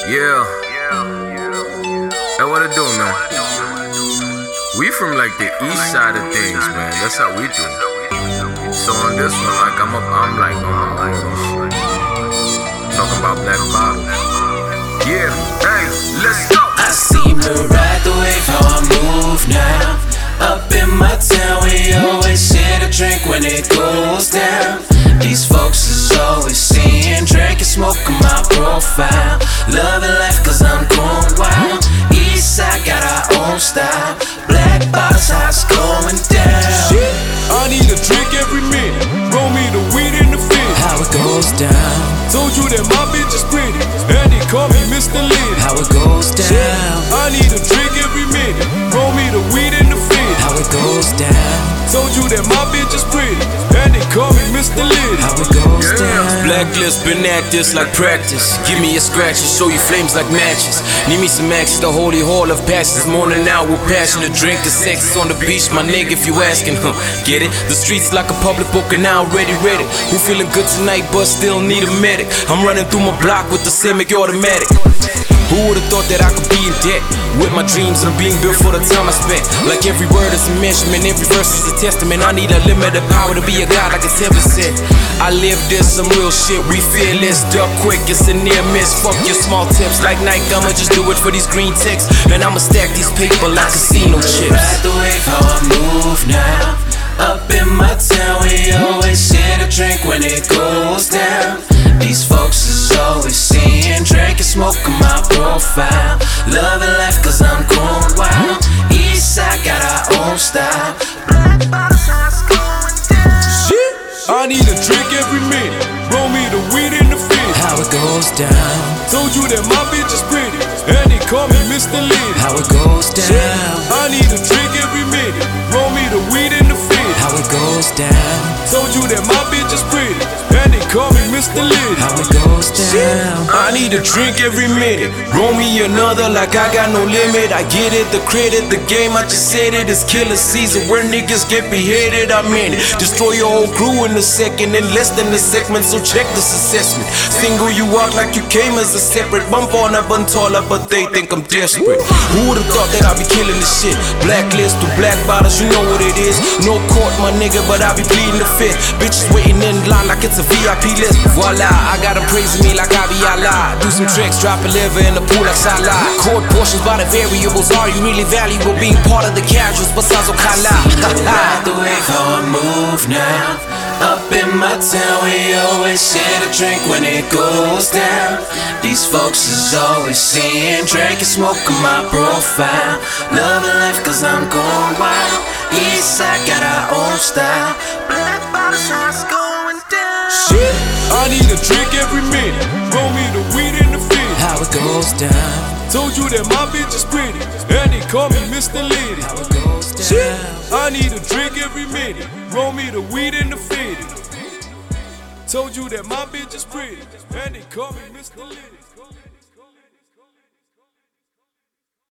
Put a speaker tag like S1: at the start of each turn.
S1: Yeah. Hey, what it do, man? We from like the east side of things, man. That's how we do. So on this one, like I'm like on my own shit. Talking about Black Bottle. Yeah, hey, let's go.
S2: I seem to ride the wave how I move now. Up in my town, we always share a drink when it goes down. These folks is always seeing, drinking, smoking my profile. Loving life cause I'm going wild. Eastside got our own style. Black Bottles, how it's going down.
S3: Shit, I need a drink every minute. Roll me the weed in the fit.
S2: How it goes down.
S3: Told you that my bitch is pretty, and they call me Mr. Litty.
S2: How it goes down.
S3: Shit, I need a drink every minute. Roll me the weed in the fit.
S2: How it goes down.
S3: Told you that my bitch is pretty, and they call me Mr. Litty.
S2: How it goes down.
S4: Blacklist, been at this like practice. Give me a scratch and show you flames like matches. Need me some axes, the holy hall of passions. Morning out with passion, the drink is sex on the beach, my nigga, if you asking. Get it? The streets like a public book and I already read it. Who feeling good tonight but still need a medic? I'm running through my block with the semi-automatic. Who would've thought that I could be in debt with my dreams and being built for the time I spent? Like every word is a measurement, every verse is a testament. I need a limited power to be a god like it's heaven said. I live this, some real shit, we fearless. Duck quick, it's a near miss. Fuck your small tips like Nike, I'ma just do it for these green ticks. And I'ma stack these paper like casino chips.
S2: Ride the wave how I move now. Up in my town, we always share a drink when it goes down. These folks is always seeing, drinking, smoking my profile. Loving life cause I'm going wild. Eastside got our own style. Black Bottles, how it's going down.
S3: Shit, I need a drink every minute. Roll me the weed in the fit.
S2: How it goes down.
S3: Told you that my bitch is pretty, and they call me Mr. Litty.
S2: How it goes down.
S3: I need a drink every minute. Roll me the weed in the fit.
S2: How it goes down.
S3: Told you that my bitch is pretty, and they call me Mr. Litty.
S2: How it goes down.
S4: I need a drink every minute. Roll me another like I got no limit. I get it, the credit, the game, I just said it. It's killer season where niggas get beheaded. I'm in it. Destroy your whole crew in a second, in less than a segment. So check this assessment. Single you out like you came as a separate. Bump on a bun taller, but they think I'm desperate. Who would've thought that I'd be killing this shit? Blacklist to Black Bottles, you know what it is. No court, my nigga, but I be pleading the fifth. Bitches waiting in line like it's a VIP list. Voila, I got them praising me like I be Allah. Do some tricks, drop a liver in the pool like Salah. Court portions by the variables. Are you really valuable being part of the casuals? Besides Okala.
S2: Ride the wave how I move now. Up in my town, we always share a drink when it goes down. These folks is always seeing, drinking, smoking my profile. Loving life cause I'm going wild. Eastside got our own style. Black Bottles, how it's going down.
S3: Shit, I need a drink every minute. Roll me the weed in the fit.
S2: How it goes down.
S3: Told you that my bitch is pretty, and they call me Mr. Litty.
S2: How it goes down.
S3: Shit, I need a drink every minute. Roll me the weed in the fit. Told you that my bitch is pretty, and they call me Mr. Litty.